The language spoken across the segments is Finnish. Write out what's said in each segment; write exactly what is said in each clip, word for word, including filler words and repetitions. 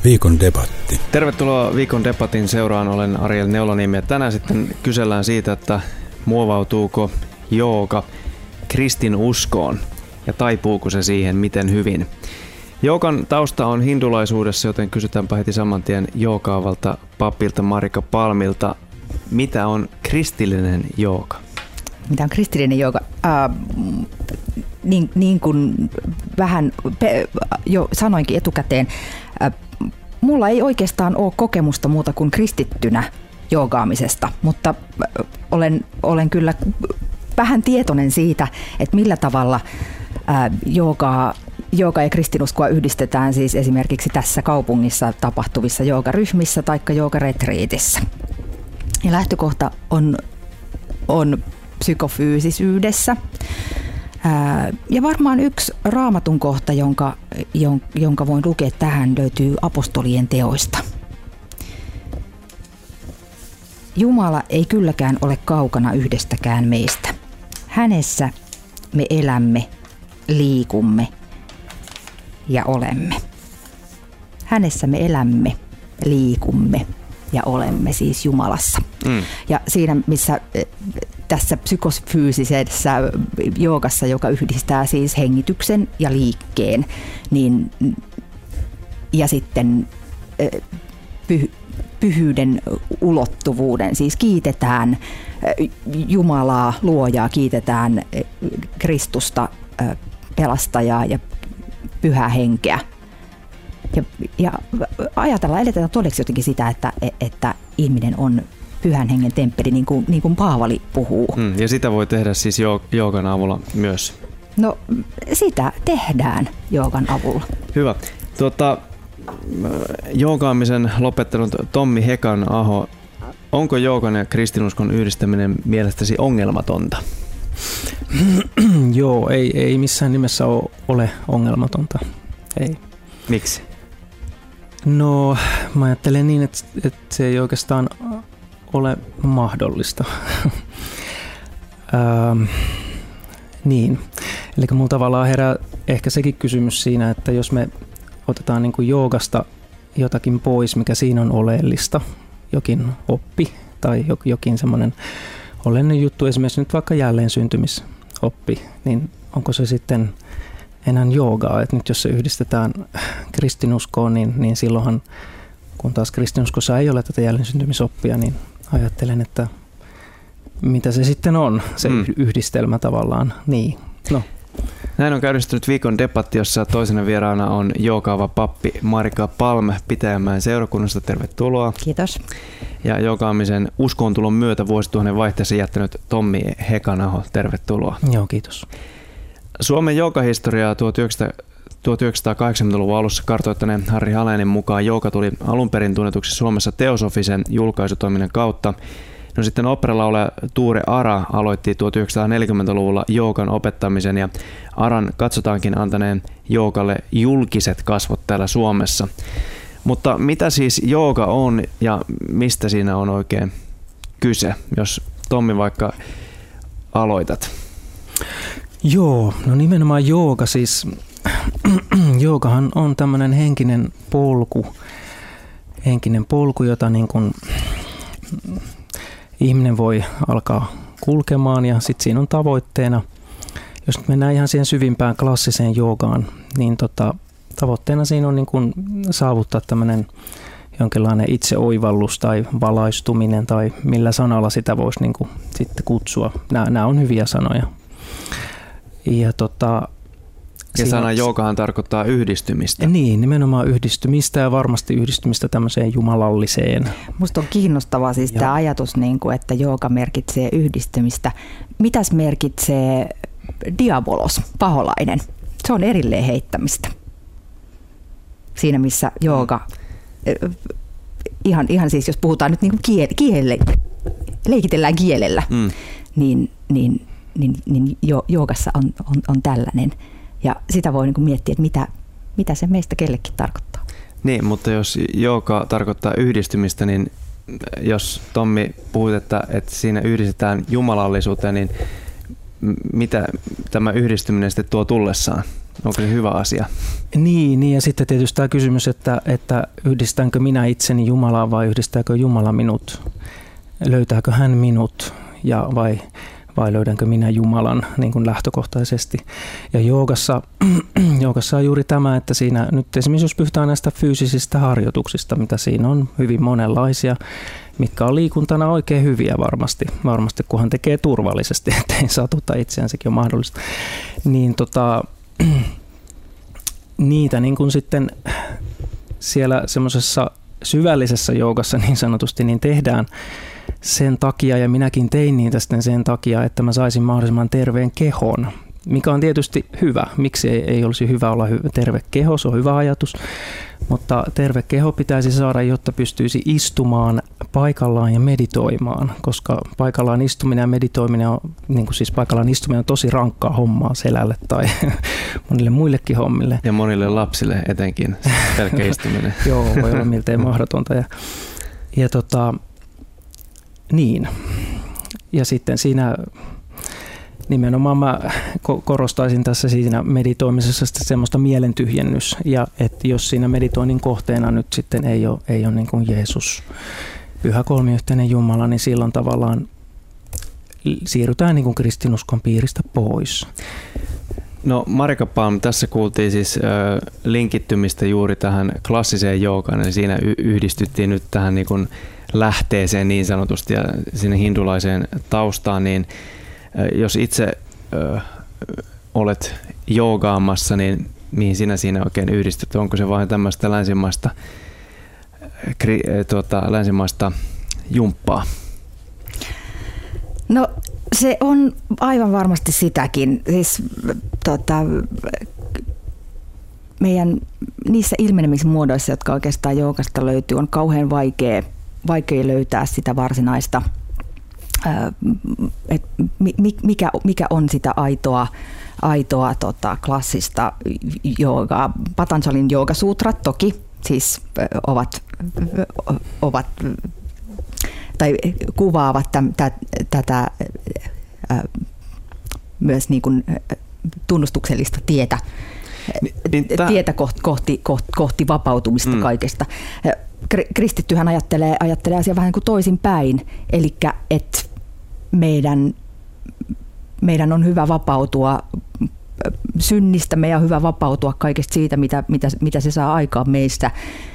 Viikon debatti. Tervetuloa Viikon debatin seuraan. Olen Ariel Neuloniemi ja tänään sitten kysellään siitä, että muovautuuko jooga kristinuskoon ja taipuuko se siihen miten hyvin. Joogan tausta on hindulaisuudessa, joten kysytäänpä heti saman tien joogaavalta papilta Marika Palmilta. Mitä on kristillinen jooga? Mitä on kristillinen jooga? Äh, niin, niin kuin vähän pe- jo sanoinkin etukäteen, äh, mulla ei oikeastaan ole kokemusta muuta kuin kristittynä joogaamisesta, mutta äh, olen, olen kyllä vähän tietoinen siitä, että millä tavalla äh, joogaa Jooga ja kristinuskoa yhdistetään siis esimerkiksi tässä kaupungissa tapahtuvissa joogaryhmissä tai joogaretriitissä. Ja lähtökohta on, on psykofyysisyydessä. Ää, ja varmaan yksi raamatun kohta, jonka, jonka voin lukea tähän, löytyy apostolien teoista. Jumala ei kylläkään ole kaukana yhdestäkään meistä. Hänessä me elämme, liikumme ja olemme. Hänessä me elämme, liikumme ja olemme siis Jumalassa. Mm. Ja siinä, missä tässä psykofyysisessä joogassa, joka yhdistää siis hengityksen ja liikkeen, niin, ja sitten py, pyhyyden ulottuvuuden, siis kiitetään Jumalaa, luojaa, kiitetään Kristusta, pelastajaa ja pyhää henkeä. Ja, ja ajatellaan, eletään todeksi jotenkin sitä, että, että ihminen on pyhän hengen temppeli, niin kuin, niin kuin Paavali puhuu. Mm, ja sitä voi tehdä siis joogan avulla myös? No, sitä tehdään joogan avulla. Hyvä. Tuota, joogaamisen lopettanut Tommi Hekan-aho, onko joogan ja kristinuskon yhdistäminen mielestäsi ongelmatonta? Joo, ei, ei missään nimessä ole ongelmatonta. Ei. Miksi? No, mä ajattelen niin, että, että se ei oikeastaan ole mahdollista. ähm, niin. Eli mulla tavallaan herää ehkä sekin kysymys siinä, että jos me otetaan niin kuin joogasta jotakin pois, mikä siinä on oleellista, jokin oppi tai jokin semmoinen oleellinen juttu, esimerkiksi nyt vaikka jälleen syntymisoppi, niin onko se sitten enää joogaa? Että nyt jos se yhdistetään kristinuskoon, niin, niin silloinhan, kun taas kristinuskossa ei ole tätä jälleen syntymisoppia, niin ajattelen, että mitä se sitten on, se mm. yhdistelmä tavallaan. Niin. No. Näin on käynnistynyt viikon debatti, jossa toisena vieraana on joogaava pappi Marika Palm Pitäjänmäen seurakunnasta. Tervetuloa. Kiitos. Ja joogaamisen uskoontulon myötä vuosituhannen vaihteessa jättänyt Tommi Hekan-aho. Tervetuloa. Joo, kiitos. Suomen joogahistoriaa tuhatyhdeksänsataakahdeksankymmentäluvun alussa kartoittaneen Harri Halenin mukaan jooga tuli alun perin tunnetuksi Suomessa teosofisen julkaisutoiminnan kautta. No sitten oopperalaulaja Tuure Ara aloitti tuhatyhdeksänsataaneljäkymmentäluvulla joogan opettamisen ja Aran katsotaankin antaneen joogalle julkiset kasvot täällä Suomessa. Mutta mitä siis jooga on ja mistä siinä on oikein kyse, jos Tommi vaikka aloitat? Joo, no nimenomaan jooga siis, joogahan on tämmöinen henkinen polku, henkinen polku, jota niin kuin ihminen voi alkaa kulkemaan ja sitten siinä on tavoitteena, jos nyt mennään ihan siihen syvimpään klassiseen joogaan, niin tota, tavoitteena siinä on niin kuin saavuttaa tämmöinen jonkinlainen itseoivallus tai valaistuminen tai millä sanalla sitä voisi niin kuin sitten kutsua. Nämä, nämä on hyviä sanoja. Ja, tota, ja sana joogahan tarkoittaa yhdistymistä. Niin, nimenomaan yhdistymistä ja varmasti yhdistymistä tämmöiseen jumalalliseen. Musta on kiinnostavaa siis tämä ajatus, että jooga merkitsee yhdistymistä. Mitäs merkitsee diabolos, paholainen? Se on erilleen heittämistä. Siinä missä jooga, mm. ihan, ihan siis jos puhutaan nyt niin kuin kiel, kiele, leikitellään kielellä, mm. niin, niin niin, niin joogassa on, on, on tällainen. Ja sitä voi niin kuin miettiä, että mitä, mitä se meistä kellekin tarkoittaa. Niin, mutta jos jooga tarkoittaa yhdistymistä, niin jos Tommi puhuit, että, että siinä yhdistetään jumalallisuuteen, niin mitä tämä yhdistyminen sitten tuo tullessaan? Onko se hyvä asia? Niin, niin ja sitten tietysti tämä kysymys, että, että yhdistänkö minä itseni Jumalaan vai yhdistääkö Jumala minut? Löytääkö hän minut ja vai, vai löydänkö minä Jumalan niin kuin lähtökohtaisesti? Ja joogassa, joogassa on juuri tämä, että siinä nyt esimerkiksi jos puhutaan näistä fyysisistä harjoituksista, mitä siinä on hyvin monenlaisia, mitkä on liikuntana oikein hyviä varmasti, varmasti kunhan tekee turvallisesti, ettei satuta itseään, sekin on mahdollista. Niin tota, niitä niin kuin sitten siellä semmoisessa syvällisessä joogassa niin sanotusti niin tehdään sen takia, ja minäkin tein niitä sitten sen takia, että mä saisin mahdollisimman terveen kehon, mikä on tietysti hyvä. Miksi ei, ei olisi hyvä olla hy- terve keho, se on hyvä ajatus, mutta terve keho pitäisi saada, jotta pystyisi istumaan paikallaan ja meditoimaan, koska paikallaan istuminen ja meditoiminen on, niin kuin siis paikallaan istuminen on tosi rankkaa hommaa selälle tai monille muillekin hommille. Ja monille lapsille etenkin pelkkä istuminen. Joo, voi olla miltei mahdotonta. Ja, ja tota, niin. Ja sitten siinä nimenomaan mä korostaisin tässä siinä meditoimisessa semmoista mielentyhjennys, ja että jos siinä meditoinnin kohteena nyt sitten ei ole, ei ole niin kuin Jeesus, pyhä kolmiyhteinen Jumala, niin silloin tavallaan siirrytään niin kuin kristinuskon piiristä pois. No Marika Palm, tässä kuultiin siis äh, linkittymistä juuri tähän klassiseen joogaan, eli siinä y- yhdistyttiin nyt tähän niin kuin lähteeseen niin sanotusti ja sinne hindulaiseen taustaan, niin äh, jos itse äh, olet joogaamassa, niin mihin sinä siinä oikein yhdistyt? Onko se vain tämmöistä länsimaista, kri, äh, tuota, länsimaista jumppaa? No se on aivan varmasti sitäkin. Siis, tota, meidän niissä ilmenemismuodoissa, jotka oikeastaan joogasta löytyy, on kauhean vaikea, vaikea löytää sitä varsinaista, että mikä, mikä on sitä aitoa, aitoa tota, klassista joogaa. Patanjalin joogasutrat toki siis ovat, ovat tai kuvaavat tätä myös niin kuin tunnustuksellista tietä, niin, tietä kohti, kohti, kohti vapautumista mm. kaikesta. Kristittyhän ajattelee, ajattelee asiaa vähän kuin toisinpäin, eli että meidän, meidän on hyvä vapautua synnistä, meidän on hyvä vapautua kaikesta siitä, mitä, mitä, mitä se saa aikaan meistä.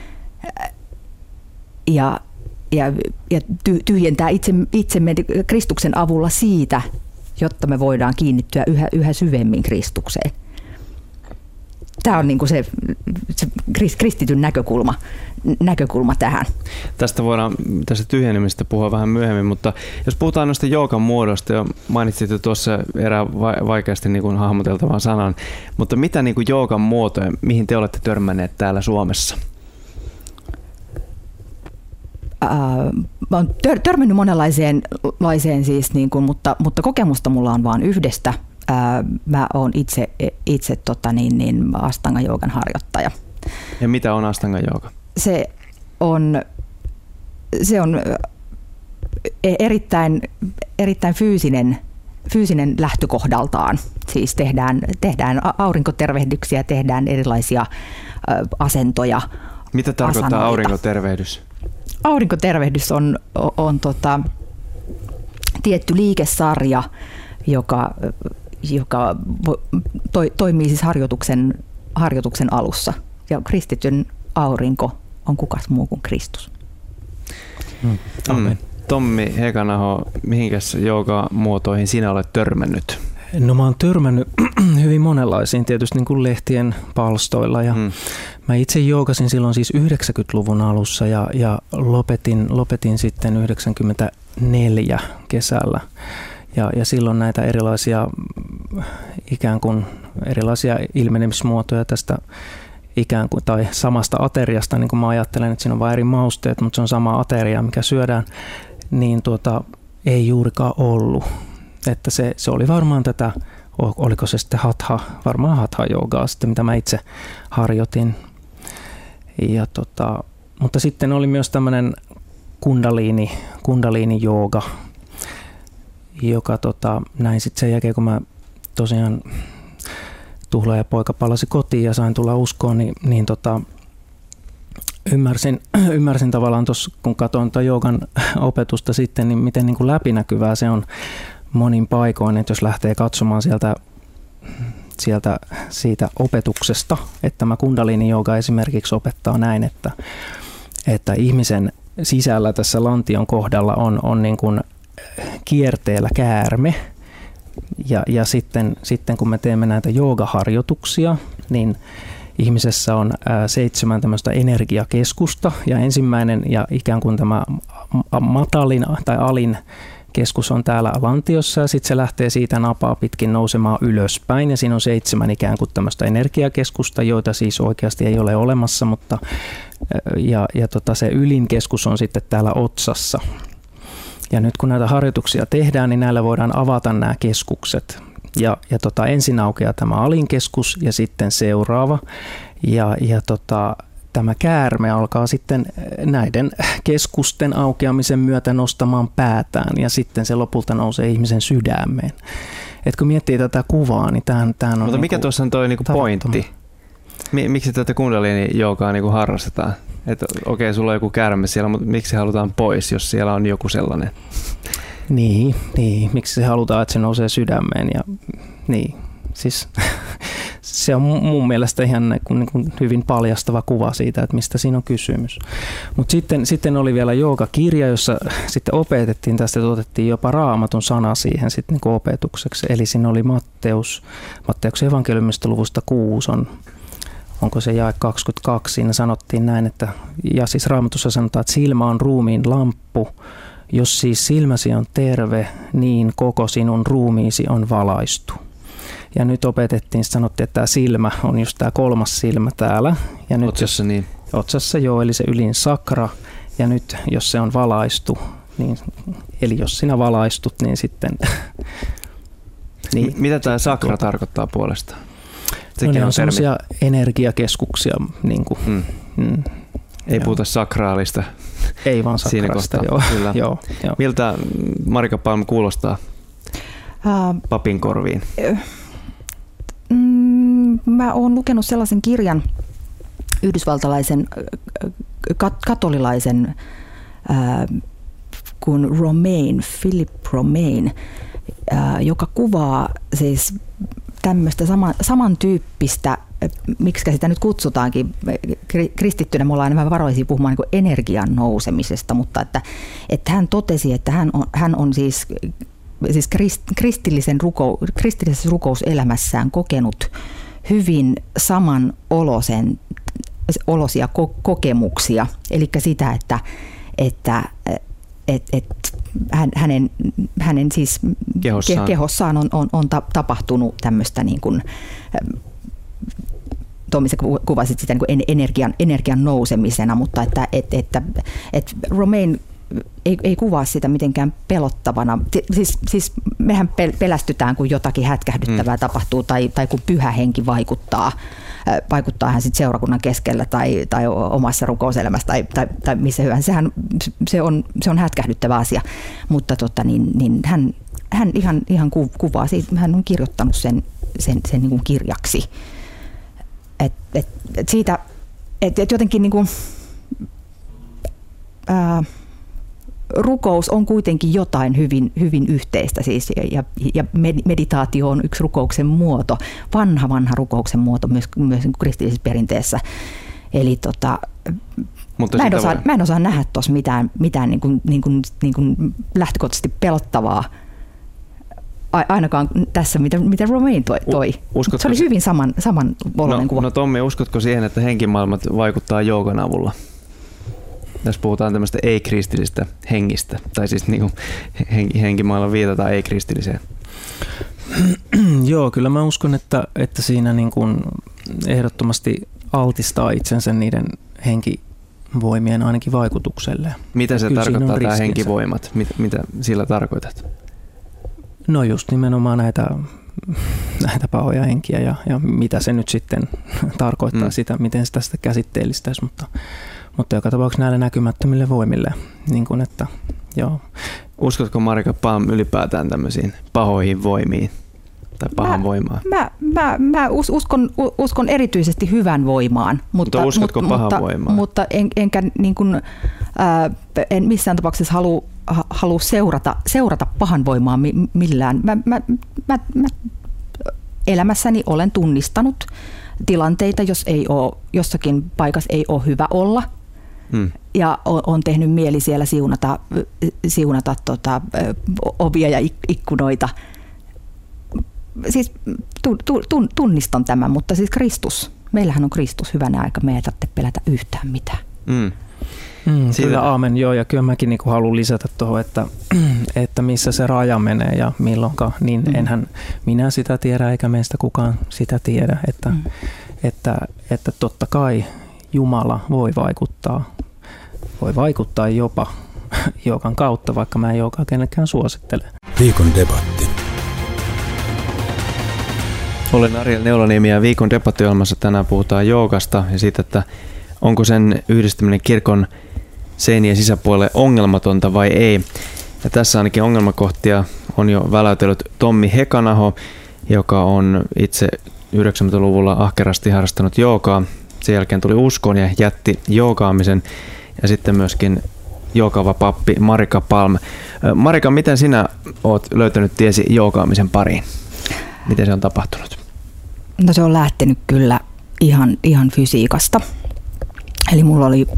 Ja Ja, ja tyhjentää itse, itsemme Kristuksen avulla siitä, jotta me voidaan kiinnittyä yhä, yhä syvemmin Kristukseen. Tämä on niin kuin se, se kristityn näkökulma, näkökulma tähän. Tästä voidaan tästä tyhjenemistä puhua vähän myöhemmin, mutta jos puhutaan noista joogan muodosta, jo mainitsit jo tuossa erään vaikeasti niin kuin hahmoteltavan sanan, mutta mitä niin kuin joogan muotoja, mihin te olette törmänneet täällä Suomessa? Mä oon tör, törmännyt monenlaiseen laiseen siis, niin kuin, mutta, mutta kokemusta mulla on vain yhdestä. Mä oon itse, itse tota niin, niin Astanga joogan harjoittaja. Ja mitä on Astanga jooga? Se on, se on erittäin, erittäin fyysinen, fyysinen lähtökohdaltaan. Siis tehdään, tehdään aurinkotervehdyksiä, tehdään erilaisia asentoja. Mitä tarkoittaa asanoita. Aurinkotervehdys? Aurinkotervehdys on, on, on tota, tietty liikesarja, joka, joka to, toimii siis harjoituksen, harjoituksen alussa. Ja kristityn aurinko on kukas muu kuin Kristus. Mm. Mm. Tommi Hekanaho, mihinkäs joogamuotoihin sinä olet törmännyt? No mä oon törmännyt hyvin monenlaisiin, tietysti niin kuin lehtien palstoilla. Ja hmm. Mä itse joogasin silloin siis yhdeksänkymmentäluvun alussa ja, ja lopetin, lopetin sitten yhdeksänkymmentäneljä kesällä. Ja, ja silloin näitä erilaisia ikään kuin erilaisia ilmenemismuotoja tästä ikään kuin tai samasta ateriasta, niin kuin mä ajattelen, että siinä on vain eri mausteet, mutta se on sama ateria, mikä syödään, niin tuota, ei juurikaan ollut. Että se, se oli varmaan tätä, oliko se sitten hatha, varmaan hatha-joogaa sitten, mitä mä itse harjoitin. Ja tota, mutta sitten oli myös tämmöinen kundaliini, kundaliini-jooga, joka tota, näin sitten sen jälkeen, kun mä tosiaan tuhlaajapoika palasi kotiin ja sain tulla uskoon, niin, niin tota, ymmärsin, ymmärsin tavallaan tuossa, kun katsoin tuota joogan opetusta sitten, niin miten niin kuin läpinäkyvää se on monin paikoin, että jos lähtee katsomaan sieltä, sieltä siitä opetuksesta, että tämä kundalini-jooga esimerkiksi opettaa näin, että, että ihmisen sisällä tässä lantion kohdalla on, on niin kuin kierteellä käärme, ja, ja sitten, sitten kun me teemme näitä joogaharjoituksia, niin ihmisessä on ää, seitsemän tämmöistä energiakeskusta, ja ensimmäinen ja ikään kuin tämä matalin tai alin keskus on täällä lantiossa, ja sitten se lähtee siitä napaa pitkin nousemaan ylöspäin, ja siinä on seitsemän ikään kuin tämmöistä energiakeskusta, joita siis oikeasti ei ole olemassa, mutta ja, ja tota, se ylin keskus on sitten täällä otsassa. Ja nyt kun näitä harjoituksia tehdään, niin näillä voidaan avata nämä keskukset. Ja, ja tota, ensin aukeaa tämä alinkeskus ja sitten seuraava. Ja, ja tota, tämä käärme alkaa sitten näiden keskusten aukeamisen myötä nostamaan päätään ja sitten se lopulta nousee ihmisen sydämeen. Et kun miettii tätä kuvaa, niin tämähän, tämähän on... Mutta mikä niinku tuossa on toi niinku pointti? Miksi tätä kundalini-joogaa niinku harrastetaan? Että okei, sulla on joku käärme siellä, mutta miksi se halutaan pois, jos siellä on joku sellainen? Niin, niin. Miksi se halutaan, että se nousee sydämeen? Ja, niin, siis se on mun mielestä ihan niin kuin hyvin paljastava kuva siitä, että mistä siinä on kysymys. Mutta sitten, sitten oli vielä joogakirja, jossa sitten opetettiin tästä, että otettiin jopa Raamatun sana siihen sitten niin kuin opetukseksi. Eli siinä oli Matteus, Matteuksen evankeliumista luvusta kuusi on, onko se jae kaksikymmentäkaksi, siinä sanottiin näin, että, ja siis Raamatussa sanotaan, että silmä on ruumiin lamppu, jos siis silmäsi on terve, niin koko sinun ruumiisi on valaistu. Ja nyt opetettiin, sanottiin, että tämä silmä on just tämä kolmas silmä täällä. Ja nyt otsassa niin. Otsassa joo, eli se ylin sakra. Ja nyt jos se on valaistu, niin, eli jos sinä valaistut, niin sitten... niin, mitä tämä sakra tuota tarkoittaa puolestaan? No ne on sellaisia energiakeskuksia. Niin kuin, mm. Mm, Ei puhuta sakraalista. Ei vaan sakraalista, joo. Kyllä. joo, joo. Miltä Marika Palm kuulostaa uh, papin korviin? Mm, mä oon lukenut sellaisen kirjan, yhdysvaltalaisen kat- katolilaisen äh, kuin Romaine, Philip Romaine, äh, joka kuvaa siis tämmöistä sama, samantyyppistä, miksi sitä nyt kutsutaankin, kristittynä me ollaan enemmän varoisia puhumaan niin kuin energian nousemisesta, mutta että, että hän totesi, että hän on, hän on siis, siis kristillisen ruko, kristillisessä rukouselämässään kokenut hyvin saman olosen, olosia kokemuksia, eli sitä, että, että et, et, hän, hänen, hänen siis kehossaan, kehossaan on, on, on tapahtunut tämmöistä niin kuin, Tomi, sä kuvasit sitä niin kuin energian, energian nousemisena, mutta että, että, että, että Romaine ei, ei kuvaa sitä mitenkään pelottavana. Siis, siis mehän pelästytään, kun jotakin hätkähdyttävää mm. tapahtuu tai, tai kun pyhä henki vaikuttaa, vaikuttaa hän sitten seurakunnan keskellä tai, tai omassa rukouselämässä tai, tai, tai missä hyvänsä. Sehän, se, on, se on hätkähdyttävä asia, mutta tota, niin, niin hän, hän ihan, ihan kuvaa siitä, hän on kirjoittanut sen, sen, sen niin kuin kirjaksi. Et, et, et siitä, et, et jotenkin niin kuin, ää, rukous on kuitenkin jotain hyvin, hyvin yhteistä siis, ja, ja meditaatio on yksi rukouksen muoto, vanha vanha rukouksen muoto myös, myös kristillisessä perinteessä. Eli tota, Mutta mä, en osaa, mä en osaa nähdä tuossa mitään, mitään niin kuin, niin kuin, niin kuin lähtökohtaisesti pelottavaa, ainakaan tässä, mitä, mitä Romaine toi. toi. Se oli se hyvin saman, saman oloinen no, kuva. No Tommi, uskotko siihen, että henkimaailmat vaikuttaa joogan avulla? Tässä puhutaan tämmöistä ei-kristillistä hengistä, tai siis niin kuin henkimaailman viitataan ei-kristilliseen. Joo, kyllä mä uskon, että, että siinä niin kuin ehdottomasti altistaa itsensä niiden henkivoimien ainakin vaikutukselle. Mitä se kyllä tarkoittaa, tämä henkivoimat? Mitä, mitä sillä tarkoitat? No just nimenomaan näitä, näitä pahoja henkiä ja, ja mitä se nyt sitten tarkoittaa mm. sitä, miten sitä sitä käsitteellistäisi, mutta, mutta joka tapauksessa näille näkymättömille voimille. Niin kuin että, joo. Uskotko Marika Palm ylipäätään tämmöisiin pahoihin voimiin? tai pahan mä, voimaan? Mä, mä, mä uskon, uskon erityisesti hyvän voimaan. Mutta, mutta uskotko mutta, pahan voimaan? Mutta en, enkä niin kuin, äh, en missään tapauksessa halua halu seurata, seurata pahan voimaa millään. Mä, mä, mä, mä elämässäni olen tunnistanut tilanteita, jos ei ole, jossakin paikassa ei ole hyvä olla. Hmm. Ja on, on tehnyt mieli siellä siunata, siunata tota, ovia ja ikkunoita. Siis tu, tu, tunnistan tämän, mutta siis Kristus, meillähän on Kristus hyvänä aika, me ei tarvitse pelätä yhtään mitään. Hmm. Mm, kyllä aamen, joo, ja kyllä mäkin niin haluan lisätä tuohon, että, että missä se raja menee ja milloinkaan, niin mm. enhän minä sitä tiedä eikä meistä kukaan sitä tiedä, että, mm. että, että totta kai Jumala voi vaikuttaa, voi vaikuttaa jopa joogan kautta, vaikka mä en joogaa kenellekään suosittele. Viikon debatti. Olen Ariel Neulaniemi ja viikon debattiohjelmassa tänään puhutaan joogasta ja siitä, että onko sen yhdistäminen kirkon seinien sisäpuolelle ongelmatonta vai ei. Ja tässä ainakin ongelmakohtia on jo väläytellyt Tommi Hekanaho, joka on itse yhdeksänkymmentäluvulla ahkerasti harrastanut joogaa. Sen jälkeen tuli uskoon ja jätti joogaamisen. Ja sitten myöskin joogaava pappi Marika Palm. Marika, miten sinä olet löytänyt tiesi joogaamisen pariin? Miten se on tapahtunut? No se on lähtenyt kyllä ihan, ihan fysiikasta. Eli mulla oli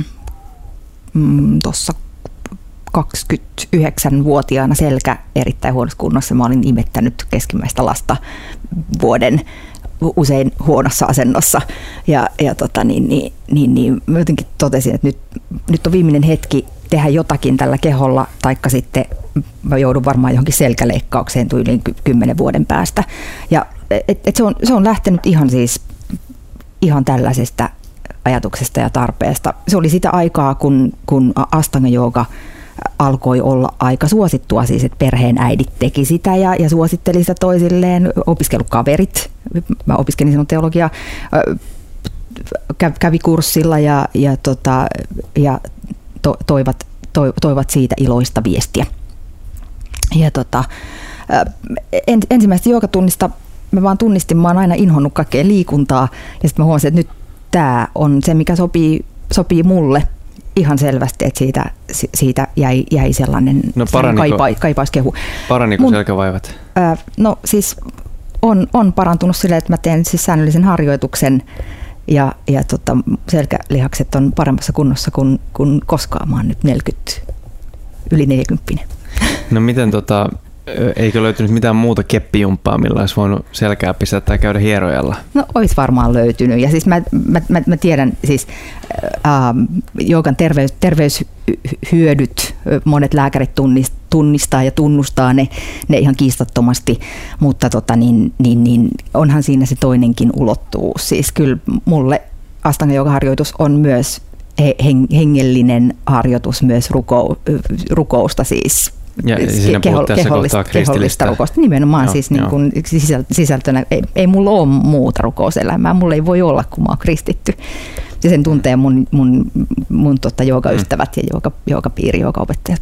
mm, tuossa kaksikymmentäyhdeksänvuotiaana selkä erittäin huonossa kunnossa. Mä olin imettänyt keskimmäistä lasta vuoden usein huonossa asennossa. Ja, ja tota, niin, niin, niin, niin, mä jotenkin totesin, että nyt, nyt on viimeinen hetki tehdä jotakin tällä keholla, taikka sitten mä joudun varmaan johonkin selkäleikkaukseen tyyliin kymmenen vuoden päästä. Ja et, et se, on, se on lähtenyt ihan siis ihan tällaisesta ajatuksesta ja tarpeesta. Se oli sitä aikaa, kun, kun Astanga-jooga alkoi olla aika suosittua, siis että perheen äidit teki sitä ja, ja suositteli sitä toisilleen, opiskelukaverit, mä opiskelin sinun teologiaa, kävi kurssilla ja, ja, tota, ja to, toivat, to, toivat siitä iloista viestiä. Ja tota, en, ensimmäistä joogatunnista mä vaan tunnistin, mä oon aina inhonnut kaikkea liikuntaa ja sitten mä huomasin, että nyt tämä on se, mikä sopii, sopii mulle ihan selvästi, että siitä, siitä jäi, jäi sellainen no, kaipa, kaipauskehu. Paraniko Mun, selkävaivat? Ää, no siis on, on parantunut silleen, että mä teen siis säännöllisen harjoituksen ja, ja tota, selkälihakset on paremmassa kunnossa kuin, kuin koskaan. Mä oon nyt neljäkymmentä, yli neljäkymmentä. No miten tota... Eikö löytynyt mitään muuta keppijumppaa, millä olisi voinut selkää pistää tai käydä hierojalla? No olisi varmaan löytynyt. Ja siis mä, mä, mä, mä tiedän, siis äh, joogan terveys, terveyshyödyt, monet lääkärit tunnist, tunnistaa ja tunnustaa ne, ne ihan kiistattomasti, mutta tota, niin, niin, niin, onhan siinä se toinenkin ulottuvuus. Siis kyllä mulle Astanga-joogaharjoitus on myös hengellinen harjoitus, myös ruko, rukousta siis. Ja siinä keho, puhut tässä kohtaa kristillistä. Rukousta. Nimenomaan joo, siis niin kuin sisältönä. Ei, ei mulla ole muuta rukouselämää. Mulla ei voi olla, kun mä oon kristitty. Ja sen tuntee mun, mun, mun tota, joogaystävät mm. ja jooga, joogapiiri, joogaopettajat.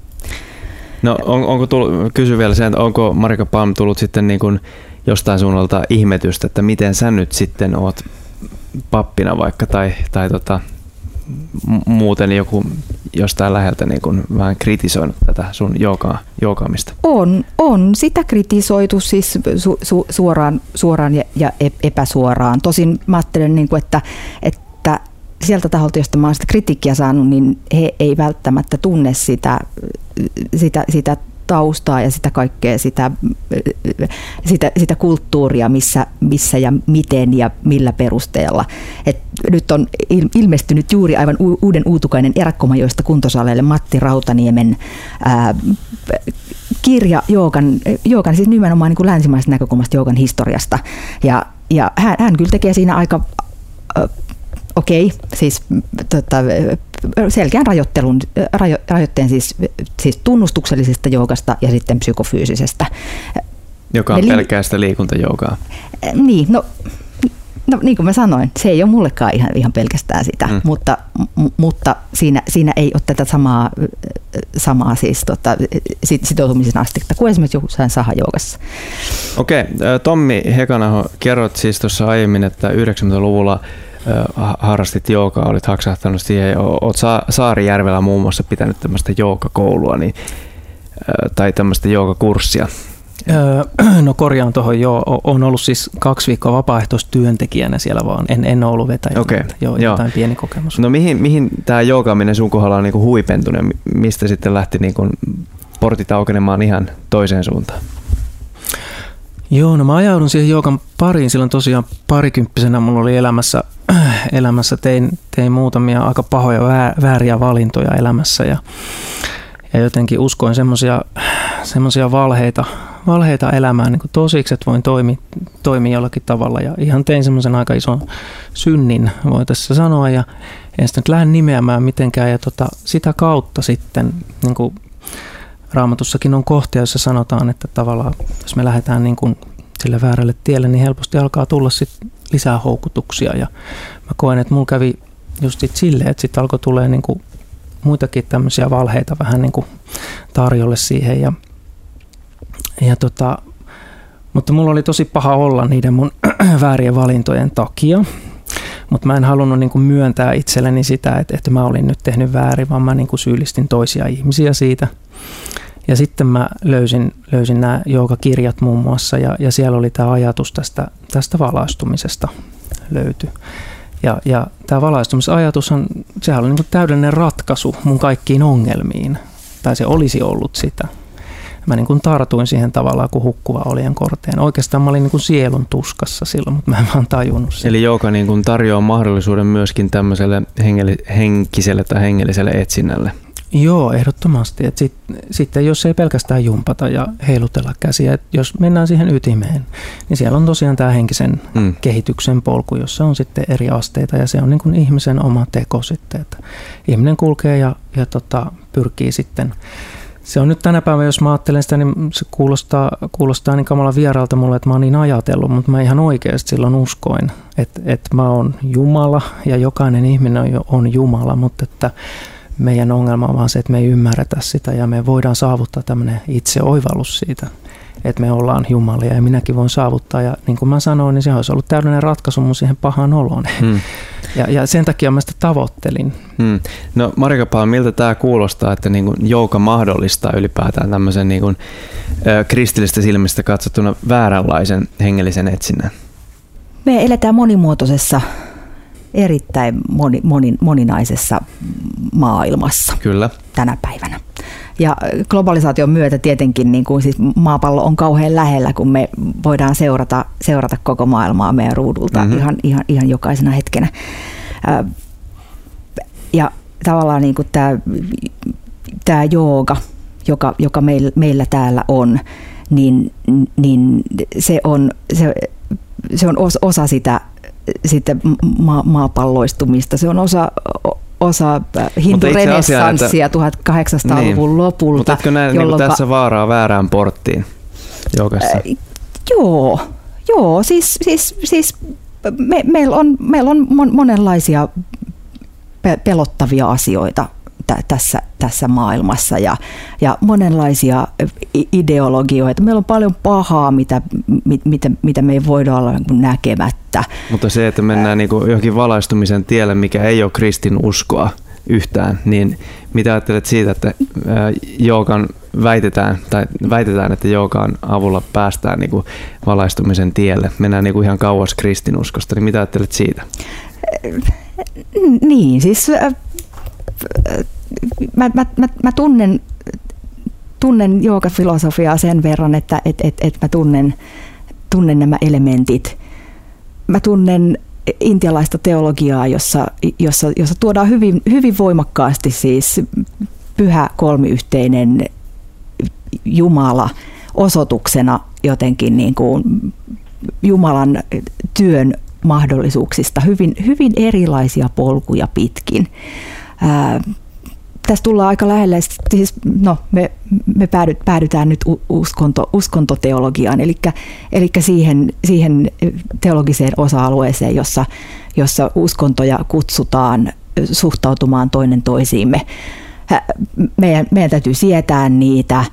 No on, onko tullut, kysy vielä sen, että onko Marika Palm tullut sitten niin kuin jostain suunnalta ihmetystä, että miten sä nyt sitten oot pappina vaikka tai, tai tota, muuten joku jostain läheltä niin kuin vähän kritisoinut tätä sun joogaa, joogaamista? On, on sitä kritisoitu siis su, su, suoraan, suoraan ja, ja epäsuoraan. Tosin mä ajattelen, niin kuin, että, että sieltä taholta, josta mä oon sitä kritiikkiä saanut, niin he ei välttämättä tunne sitä, sitä, sitä taustaa ja sitä kaikkea, sitä, sitä, sitä kulttuuria, missä, missä ja miten ja millä perusteella. Et nyt on ilmestynyt juuri aivan uuden uutukainen Eräkkomajoista kuntosaleille Matti Rautaniemen ää, kirja joogan, joogan, siis nimenomaan niin kuin länsimaisesta näkökulmasta joogan historiasta. Ja, ja hän, hän kyllä tekee siinä aika äh, okei, okay, siis tota, selkeän rajoittelun, rajo, rajoitteen siis, siis tunnustuksellisesta joogasta ja sitten psykofyysisestä. Joka on pelkkää sitä liikuntajoogaa. Niin, no No niin kuin mä sanoin, se ei ole mullekaan ihan, ihan pelkästään sitä, mm. mutta, m- mutta siinä, siinä ei ole tätä samaa, samaa siis, tota, sitoutumisen astetta kuin esimerkiksi jossain sahajoogassa. Okei, Tommi Hekanaho, kerrot siis tuossa aiemmin, että yhdeksänkymmentäluvulla harrastit joogaa, olit haksahtanut siihen, olet Saarijärvellä muun muassa pitänyt tämmöistä joogakoulua niin, tai tämmöistä joogakurssia. No korjaan tuohon, joo, on ollut siis kaksi viikkoa vapaaehtoistyöntekijänä siellä vaan, en, en ole ollut vetäjä, okay. joo, jotain pieni kokemus. No mihin, mihin tämä joogaaminen sun kohdalla on niinku huipentunut, mistä sitten lähti niinku portit aukenemaan ihan toiseen suuntaan? Joo, no mä ajaudun siihen joogan pariin, silloin tosiaan parikymppisenä mulla oli elämässä, elämässä tein, tein muutamia aika pahoja vääriä valintoja elämässä ja, ja jotenkin uskoin semmoisia semmoisia valheita, valheita elämään niin kuin tosiksi, että voin toimia, toimia jollakin tavalla ja ihan tein semmoisen aika ison synnin, voitaisiin sanoa ja en sitä nyt lähde nimeämään mitenkään ja tota, sitä kautta sitten niin kuin Raamatussakin on kohtia, joissa sanotaan, että tavallaan jos me lähdetään niin kuin sille väärälle tielle, niin helposti alkaa tulla sit lisää houkutuksia ja mä koen, että mulla kävi just sit silleen, että sitten alkoi tulee niin kuin muitakin tämmöisiä valheita vähän niin kuin tarjolle siihen ja Ja tota, mutta mulla oli tosi paha olla niiden mun väärien valintojen takia, mutta mä en halunnut niin kuin myöntää itselleni sitä, että, että mä olin nyt tehnyt väärin, vaan mä niin kuin syyllistin toisia ihmisiä siitä. Ja sitten mä löysin, löysin nämä joogakirjat muun muassa ja, ja siellä oli tämä ajatus tästä, tästä valaistumisesta löytyi. Ja, ja tämä valaistumisajatushan, sehän oli niin kuin täydellinen ratkaisu mun kaikkiin ongelmiin, tai se olisi ollut sitä. Mä niin kuin tartuin siihen tavallaan, kun hukkuva olien korteen. Oikeastaan mä olin niin kuin sielun tuskassa silloin, mutta mä en vaan tajunnut sitä. Eli jooga niin kuin tarjoaa mahdollisuuden myöskin tämmöiselle henkiselle tai hengelliselle etsinnälle. Joo, ehdottomasti. Sitten sit, jos ei pelkästään jumpata ja heilutella käsiä, että jos mennään siihen ytimeen, niin siellä on tosiaan tämä henkisen mm. kehityksen polku, jossa on sitten eri asteita ja se on niin kuin ihmisen oma teko sitten, että ihminen kulkee ja, ja tota, pyrkii sitten. Se on nyt tänä päivänä, jos mä ajattelen sitä, niin se kuulostaa, kuulostaa niin kamalan vieraalta mulle, että mä oon niin ajatellut, mutta mä ihan oikeasti silloin uskoin, että, että mä oon Jumala ja jokainen ihminen on Jumala, mutta että meidän ongelma on vaan se, että me ei ymmärretä sitä ja me voidaan saavuttaa tämmöinen itseoivallus siitä, että me ollaan Jumalia ja minäkin voin saavuttaa. Ja niin kuin mä sanoin, niin se olisi ollut täydellinen ratkaisu mun siihen pahaan oloon. Hmm. Ja, ja sen takia mä sitä tavoittelin. Hmm. No Marika Pahl, miltä tämä kuulostaa, että niin kuin jooga mahdollistaa ylipäätään tämmöisen niin kuin, ö, kristillistä silmistä katsottuna vääränlaisen hengellisen etsinnän? Me eletään monimuotoisessa, erittäin moni, moni, moninaisessa maailmassa Kyllä. tänä päivänä. Ja globalisaation myötä tietenkin niin kuin siis maapallo on kauhean lähellä, kun me voidaan seurata, seurata koko maailmaa meidän ruudulta mm-hmm. ihan, ihan, ihan jokaisena hetkenä. Ja tavallaan niin kuin tämä, tämä jooga, joka, joka meillä, meillä täällä on, niin, niin se on, se, se on osa sitä sitten ma- maapalloistumista. Se on osa, osa hindu-renessanssia tuhatkahdeksansataaluvun niin. lopulta. Mutta etkö näe jolloin niin tässä vaaraa väärään porttiin joogassa? Äh, joo, joo, siis, siis, siis me, meillä on, meil on monenlaisia pe- pelottavia asioita t- tässä, tässä maailmassa ja, ja monenlaisia ideologioita. Meillä on paljon pahaa, mitä, mitä, mitä me ei voida olla näkemättä. Mutta se, että mennään niin kuin johonkin valaistumisen tielle, mikä ei ole kristinuskoa yhtään, niin mitä ajattelet siitä, että joogan väitetään, tai väitetään, että joogan avulla päästään niin kuin valaistumisen tielle, mennään niin kuin ihan kauas kristinuskosta, niin mitä ajattelet siitä? Niin, siis mä, mä, mä, mä tunnen, tunnen joogafilosofiaa sen verran, että et, et, et mä tunnen, tunnen nämä elementit. Mä tunnen intialaista teologiaa, jossa, jossa, jossa tuodaan hyvin, hyvin voimakkaasti siis pyhä kolmiyhteinen Jumala osoituksena jotenkin niin kuin Jumalan työn mahdollisuuksista hyvin, hyvin erilaisia polkuja pitkin. tässä tullaan aika lähelle, siis, no, me, me päädy, päädytään nyt uskonto, uskontoteologiaan, eli, eli siihen, siihen teologiseen osa-alueeseen, jossa, jossa uskontoja kutsutaan suhtautumaan toinen toisiimme. Meidän, meidän täytyy sietää niitä,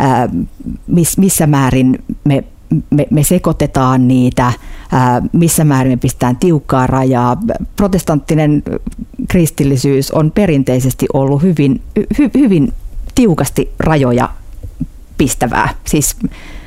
missä määrin me, me, me sekoitetaan niitä, missä määrin me pistetään tiukkaa rajaa. Protestanttinen kristillisyys on perinteisesti ollut hyvin, hy, hyvin tiukasti rajoja pistävää. Siis,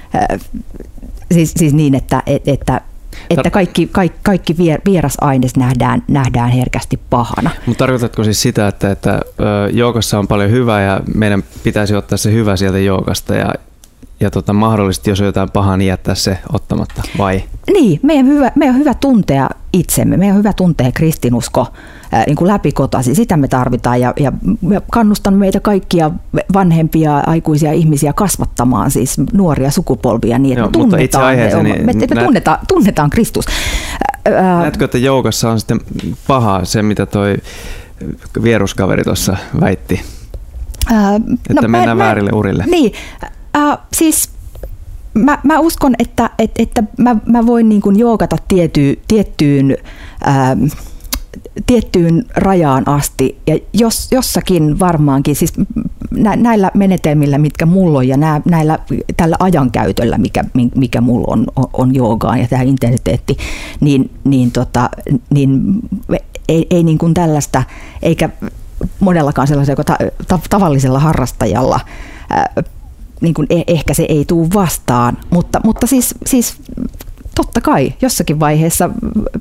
siis, siis niin, että, että Että kaikki, kaikki, kaikki vieras aines nähdään, nähdään herkästi pahana. Mutta tarkoitatko siis sitä, että, että joogassa on paljon hyvää ja meidän pitäisi ottaa se hyvä sieltä joogasta ja, ja tota, mahdollisesti jos on jotain pahaa, niin jättää se ottamatta, vai? Niin, meidän, hyvä, meidän on hyvä tuntea itsemme, meidän on hyvä tuntea kristinusko ää, niin kuin läpikotaisin, sitä me tarvitaan ja, ja kannustan meitä kaikkia vanhempia aikuisia ihmisiä kasvattamaan, siis nuoria sukupolvia niin, että Joo, me tunnetaan, itse aiheeseen, me, me, me tunnetaan, tunnetaan Kristus. Ää, Näetkö, että joogassa on sitten pahaa se, mitä toi vieruskaveri tuossa väitti, ää, että no, mennään mä, väärille urille? Niin, ää, siis Mä, mä uskon, että, että, että mä, mä voin niin kuin joogata tiety, tiettyyn, ää, tiettyyn rajaan asti ja jos, jossakin varmaankin, siis nä, näillä menetelmillä, mitkä mulla on ja nä, näillä, tällä ajankäytöllä, mikä, mikä mulla on, on joogaan ja tämä intensiteetti, niin, niin, tota, niin ei, ei niin kuin tällaista, eikä monellakaan sellaisella ta, ta, tavallisella harrastajalla ää, niin kuin ehkä se ei tule vastaan, mutta, mutta siis, siis totta kai jossakin vaiheessa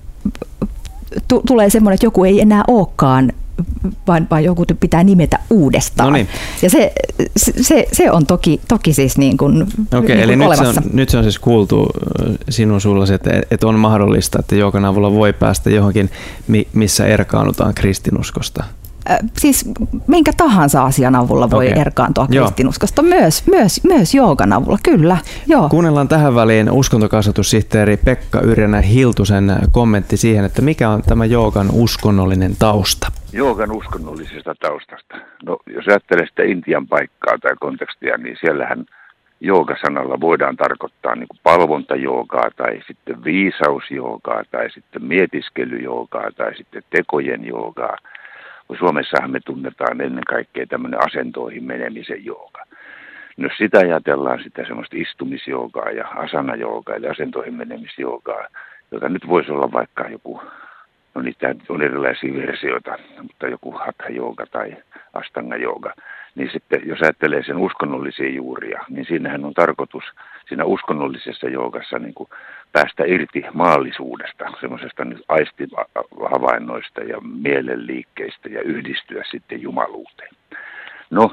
t- tulee semmoinen, että joku ei enää olekaan, vaan, vaan joku pitää nimetä uudestaan. Noniin. Ja se, se, se on toki, toki siis niin kuin, Okei, niin eli kuin nyt olemassa. se, on, nyt se on siis kuultu sinun sullasi, että, että on mahdollista, että joogan avulla voi päästä johonkin, missä erkaannutaan kristinuskosta. Siis minkä tahansa asian avulla voi okay. erkaantua kristinuskosta, myös, myös, myös joogan avulla, kyllä. Joo. Kuunnellaan tähän väliin uskontokasvatussihteeri Pekka Yrjänä-Hiltusen kommentti siihen, että mikä on tämä joogan uskonnollinen tausta. Joogan uskonnollisesta taustasta. No, jos ajattelee sitä Intian paikkaa tai kontekstia, niin siellähän joogasanalla voidaan tarkoittaa niin kuin palvontajoogaa tai sitten viisausjoogaa tai sitten mietiskelyjoogaa tai sitten tekojen joogaa. Suomessahan me tunnetaan ennen kaikkea tämmöinen asentoihin menemisen jooga. No sitä ajatellaan sitä semmoista istumisjoogaa ja asanajoogaa eli asentoihin menemisjoogaa, joka nyt voisi olla vaikka joku, no niitä on erilaisia versioita, mutta joku hatha-jooga tai astanga-jooga. Niin sitten jos ajattelee sen uskonnollisia juuria, niin siinähän on tarkoitus siinä uskonnollisessa joogassa niin kuin päästä irti maallisuudesta, semmoisesta nyt aistihavainnoista ja mielenliikkeistä ja yhdistyä sitten jumaluuteen. No,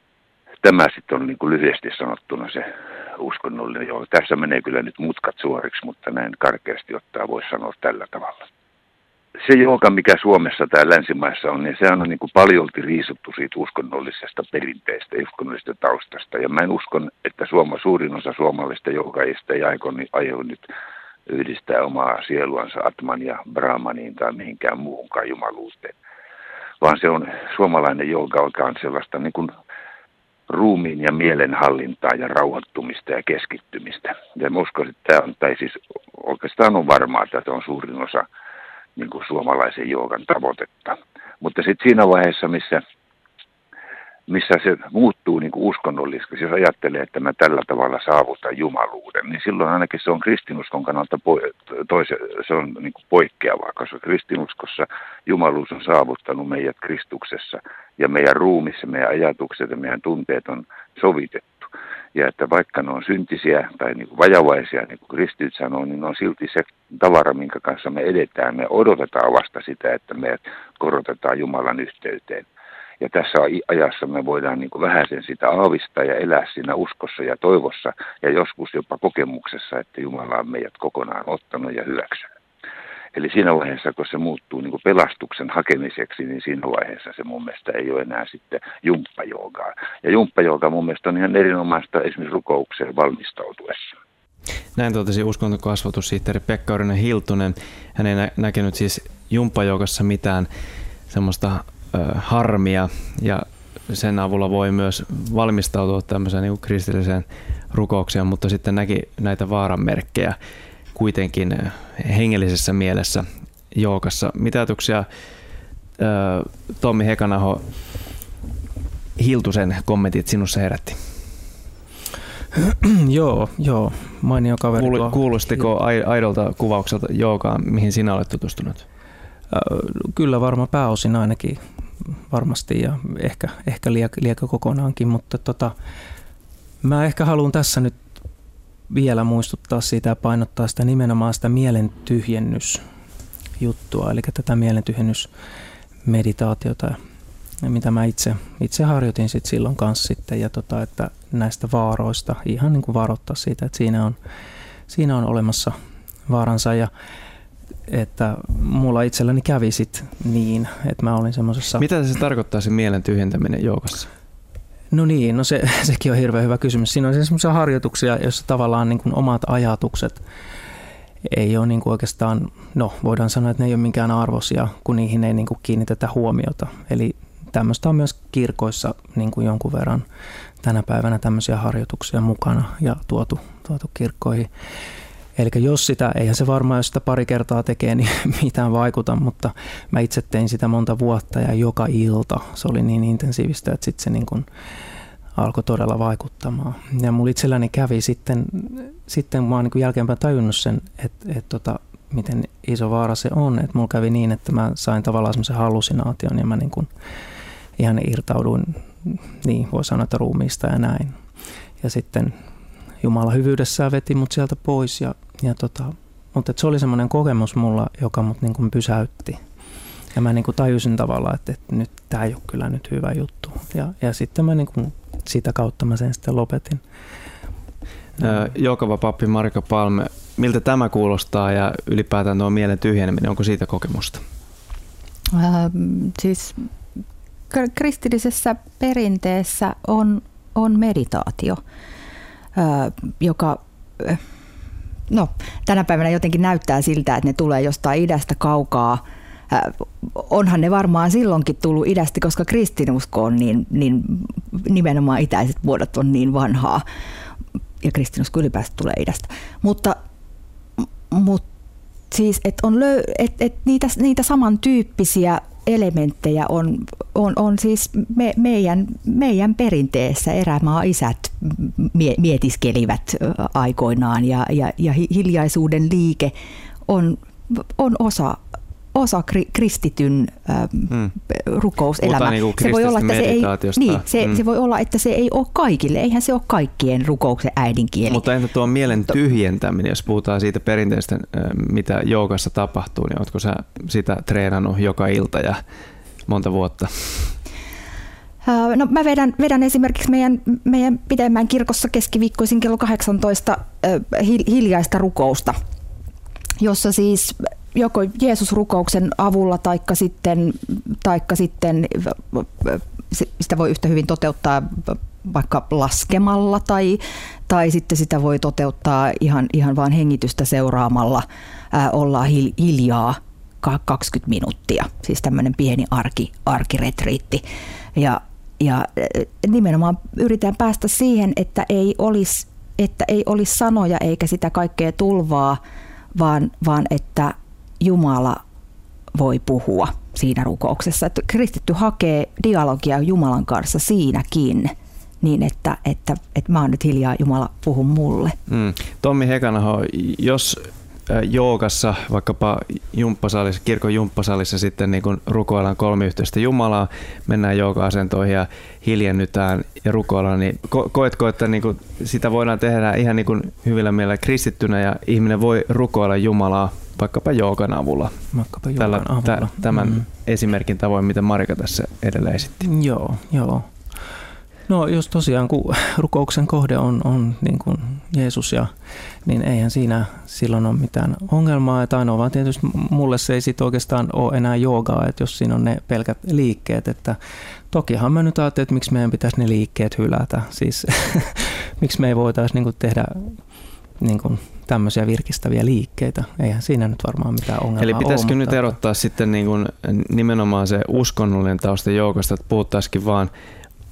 tämä sitten on niin kuin lyhyesti sanottuna se uskonnollinen jooga. Tässä menee kyllä nyt mutkat suoriksi, mutta näin karkeasti ottaa voisi sanoa tällä tavalla. Se jooga, mikä Suomessa tai länsimaissa on, niin se on niin kuin paljolti riisuttu siitä uskonnollisesta perinteestä ja uskonnollisesta taustasta. Ja mä en uskon, että Suoma, suurin osa suomalaisista joogaista ei aio nyt yhdistää omaa sieluansa Atman ja Brahmaniin tai mihinkään muuhunkaan jumaluuteen. Vaan se on suomalainen jooga, joka on sellaista niin kuin ruumiin ja mielen hallintaa ja rauhoittumista ja keskittymistä. Ja mä uskon, että tämä on, tai siis oikeastaan on varmaa, että tämä on suurin osa niin kuin suomalaisen joogan tavoitetta. Mutta sitten siinä vaiheessa, missä, missä se muuttuu niin kuin uskonnolliseksi, jos ajattelee, että mä tällä tavalla saavutan jumaluuden, niin silloin ainakin se on kristinuskon kannalta toise, se on niin kuin poikkeavaa, koska kristinuskossa jumaluus on saavuttanut meidät Kristuksessa ja meidän ruumissa, meidän ajatukset ja meidän tunteet on sovitettu. Ja että vaikka ne on syntisiä tai niin kuin vajavaisia, niin kuin kristityt sanoo, niin ne on silti se tavara, minkä kanssa me edetään. Me odotetaan vasta sitä, että me korotetaan Jumalan yhteyteen. Ja tässä ajassa me voidaan niin kuin vähäsen sitä aavistaa ja elää siinä uskossa ja toivossa ja joskus jopa kokemuksessa, että Jumala on meidät kokonaan ottanut ja hyväksynyt. Eli siinä vaiheessa, kun se muuttuu niin kuin pelastuksen hakemiseksi, niin siinä vaiheessa se mun mielestä ei ole enää sitten jumppajoogaa. Ja jumppajooga mun mielestä on ihan erinomaista esimerkiksi rukoukseen valmistautuessa. Näin totesi uskontokasvatussihteeri Pekka Yrjänä-Hiltunen. Hän ei nä- näkenyt siis jumppajoogassa mitään semmoista ö, harmia ja sen avulla voi myös valmistautua tämmöiseen niin kuin kristilliseen rukoukseen, mutta sitten näki näitä vaaran merkkejä kuitenkin hengellisessä mielessä joogassa. Mitä ajatuksia Tommi Hekanaho, Hiltusen kommentit sinussa herätti? Joo, joo, mainio kaveri. Kuul, kuulostiko aidolta kuvaukselta joogaan, mihin sinä olet tutustunut? Kyllä varmaan pääosin ainakin varmasti ja ehkä, ehkä liekö kokonaankin, mutta tota, mä ehkä haluan tässä nyt vielä muistuttaa siitä ja painottaa sitä nimenomaan sitä mielen tyhjennysjuttua, eli tätä mielen tyhjennysmeditaatiota, mitä mä itse, itse harjoitin sit silloin kanssa sitten, ja tota, että näistä vaaroista ihan niin kuin varoittaa siitä, että siinä on, siinä on olemassa vaaransa, ja että mulla itselläni kävi sit niin, että mä olin semmoisessa... Mitä se tarkoittaa se mielen tyhjentäminen joogassa? No niin, no se, sekin on hirveän hyvä kysymys. Siinä on semmoisia harjoituksia, joissa tavallaan niin kuin omat ajatukset ei ole niin kuin oikeastaan, no voidaan sanoa, että ne ei ole minkään arvoisia, kun niihin ei niin kuin kiinnitetä huomiota. Eli tämmöistä on myös kirkoissa niin kuin jonkun verran tänä päivänä tämmöisiä harjoituksia mukana ja tuotu, tuotu kirkkoihin. Eli jos sitä, eihän se varmaan, jos sitä pari kertaa tekee, niin mitään vaikuta, mutta mä itse tein sitä monta vuotta ja joka ilta se oli niin intensiivistä, että sitten se niin kuin alkoi todella vaikuttamaan. Ja mulla itselläni kävi sitten, sitten mä oon niin kuin jälkeenpäin tajunnut sen, että, että tota, miten iso vaara se on, että mulla kävi niin, että mä sain tavallaan semmoisen hallusinaation ja mä niin kuin ihan irtauduin, niin voi sanoa, että ruumiista ja näin. Ja sitten Jumala hyvyydessään veti mut sieltä pois, ja, ja tota, mutta se oli semmoinen kokemus mulla, joka mut niin kuin pysäytti. Ja mä niin kuin tajusin tavallaan, että, että nyt tää ei ole kyllä nyt hyvä juttu. Ja, ja sitten mä niin kuin sitä kautta mä sen sitten lopetin. Joogava pappi Marika Palme, miltä tämä kuulostaa ja ylipäätään tuo mielen tyhjeneminen, onko siitä kokemusta? Äh, siis kristillisessä perinteessä on, on meditaatio, äh, joka äh, no, tänä päivänä jotenkin näyttää siltä, että ne tulee jostain idästä kaukaa. Äh, onhan ne varmaan silloinkin tullut idästä, koska kristinusko on niin, niin nimenomaan itäiset muodot on niin vanhaa. Ja kristinusko ylipäätään tulee idästä. Mutta, mutta siis, että on löy, et, et niitä, niitä samantyyppisiä elementtejä on, on, on siis me, meidän, meidän perinteessä erämaa-isät mie, mietiskelivät aikoinaan ja, ja, ja hiljaisuuden liike on, on osa osa kristityn hmm. rukouselämä. Niin se voi olla, että se ei, niin, se, hmm. se voi olla, että se ei ole kaikille. Eihän se ole kaikkien rukouksen äidinkieli. Mutta entä tuo mielen tyhjentäminen, jos puhutaan siitä perinteistä, mitä joogassa tapahtuu, niin oletko sä sitä treenannut joka ilta ja monta vuotta? No, mä vedän, vedän esimerkiksi meidän, meidän pidemmän kirkossa keskiviikkoisin kello kahdeksantoista hiljaista rukousta, jossa siis joko Jeesus-rukouksen avulla taikka sitten, taikka sitten sitä voi yhtä hyvin toteuttaa vaikka laskemalla tai, tai sitten sitä voi toteuttaa ihan, ihan vaan hengitystä seuraamalla, ää, ollaan hiljaa kaksikymmentä minuuttia, siis tämmöinen pieni arki, arkiretriitti. Ja, ja nimenomaan yritetään päästä siihen, että ei olisi, että ei olisi sanoja eikä sitä kaikkea tulvaa, vaan, vaan että Jumala voi puhua siinä rukouksessa. Että kristitty hakee dialogia Jumalan kanssa siinäkin, niin että, että, että mä oon nyt hiljaa, Jumala puhu mulle. Mm. Tommi Hekanaho, jos joogassa, vaikkapa jumppasalissa, kirkon jumppasalissa sitten niin kun rukoillaan kolmiyhteistä Jumalaa, mennään jooga-asentoihin ja hiljennytään ja rukoillaan, niin ko- koetko, että niin kun sitä voidaan tehdä ihan niin kun hyvillä mielellä kristittynä ja ihminen voi rukoilla Jumalaa vaikkapa joogan avulla? Vaikkapa Tällä, joogan avulla. T- tämän mm. esimerkin tavoin, mitä Marika tässä edellä esitti. Joo, joo. No jos tosiaan kun rukouksen kohde on, on niin kuin Jeesus, ja, niin eihän siinä silloin ole mitään ongelmaa. Että ainoa vaan tietysti mulle se ei sit oikeastaan ole enää joogaa, että jos siinä on ne pelkät liikkeet. Että tokihan mä nyt ajattelin, että miksi meidän pitäisi ne liikkeet hylätä. Siis miksi me ei voitaisi niin kuin tehdä niin kuin tämmöisiä virkistäviä liikkeitä. Eihän siinä nyt varmaan mitään ongelmaa ole. Eli pitäisikö ole, nyt mutta erottaa sitten niin kuin nimenomaan se uskonnollinen tausta joogasta, että puhuttaisikin vaan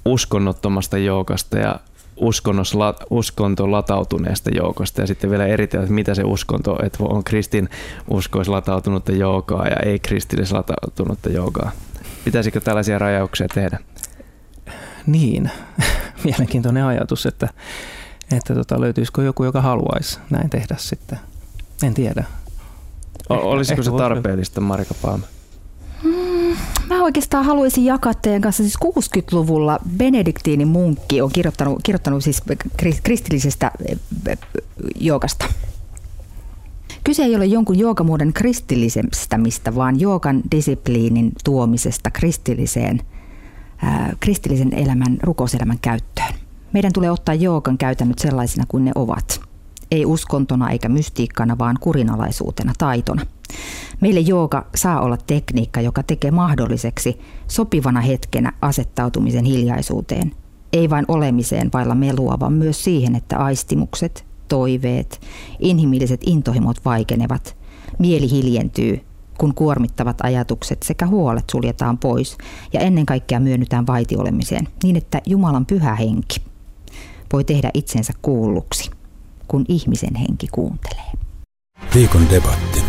uskonnottomasta joogasta ja uskonto latautuneesta joogasta ja sitten vielä eritellä, että mitä se uskonto, että on kristin uskois latautunutta joogaa ja ei kristillis latautunutta joogaa. Pitäisikö tällaisia rajauksia tehdä? Niin, mielenkiintoinen ajatus, että, että tota, löytyisikö joku, joka haluaisi näin tehdä sitten. En tiedä. Ehkä, Olisiko se tarpeellista, Marika Palme? Hmm, mä oikeastaan haluaisin jakaa teidän kanssa, siis kuusikymmentäluvulla benediktiinin munkki on kirjoittanut, kirjoittanut siis kristillisestä joogasta. Kyse ei ole jonkun joogamuodon kristillisestämistä, vaan joogan disipliinin tuomisesta kristilliseen, ää, kristillisen elämän, rukouselämän käyttöön. Meidän tulee ottaa joogan käytännöt sellaisina kuin ne ovat. Ei uskontona eikä mystiikkana, vaan kurinalaisuutena, taitona. Meille jooga saa olla tekniikka, joka tekee mahdolliseksi sopivana hetkenä asettautumisen hiljaisuuteen. Ei vain olemiseen vailla melua, vaan myös siihen, että aistimukset, toiveet, inhimilliset intohimot vaikenevat. Mieli hiljentyy, kun kuormittavat ajatukset sekä huolet suljetaan pois ja ennen kaikkea myönnytään vaitiolemiseen niin, että Jumalan pyhä henki voi tehdä itsensä kuulluksi, kun ihmisen henki kuuntelee. Viikon debatti.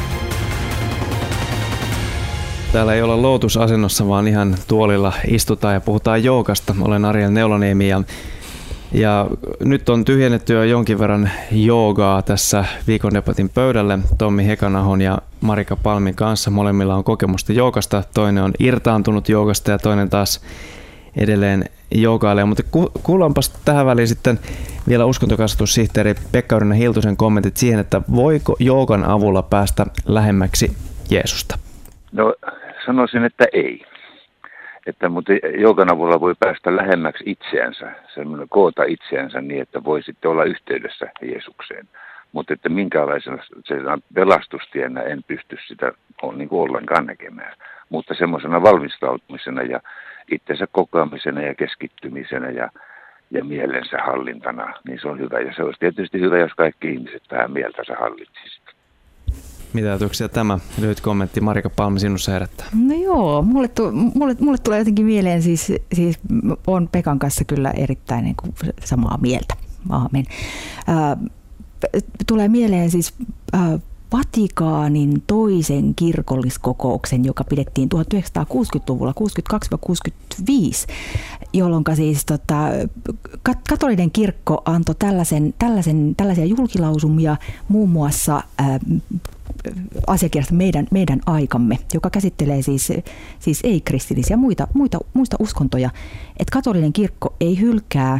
Täällä ei olla lootusasennossa, vaan ihan tuolilla istutaan ja puhutaan joogasta. Olen Ariel Neuloniemi ja, ja nyt on tyhjennetty jo jonkin verran joogaa tässä viikon debatin pöydälle Tommi Hekanahon ja Marika Palmin kanssa. Molemmilla on kokemusta joogasta. Toinen on irtaantunut joogasta ja toinen taas edelleen joogailee. Mutta ku, kuullaanpas tähän väliin sitten vielä uskontokasvatussihteeri Pekka Yrjönä-Hiltusen kommentit siihen, että voiko joogan avulla päästä lähemmäksi Jeesusta? No sanoisin, että ei. Että, mutta joogan avulla voi päästä lähemmäksi itseänsä, semmoinen koota itseänsä niin, että voi sitten olla yhteydessä Jeesukseen. Mutta että minkälaisena pelastustienä en pysty sitä on niin kuin ollenkaan näkemään. Mutta semmoisena valmistautumisena ja itsensä kokoamisena ja keskittymisenä ja, ja mielensä hallintana, niin se on hyvä. Ja se olisi tietysti hyvä, jos kaikki ihmiset vähän mieltänsä hallitsisivat. Mitä ajatuksia tämä lyhyt kommentti Marika Palmi sinussa herättää? No joo, mulle, tu, mulle, mulle tulee jotenkin mieleen, siis, siis on Pekan kanssa kyllä erittäin niin kuin samaa mieltä. Aamen. Äh, tulee mieleen siis äh, Vatikaanin toisen kirkolliskokouksen, joka pidettiin tuhatyhdeksänsataakuusikymmentäluvulla kuusikymmentäkaksi kuusikymmentäviisi, jolloin siis tota, katolinen kirkko antoi tällaisen, tällaisen, tällaisia julkilausumia muun muassa ää, asiakirjasta meidän, meidän aikamme, joka käsittelee siis, siis ei-kristillisiä muita, muita, muista uskontoja, että katolinen kirkko ei hylkää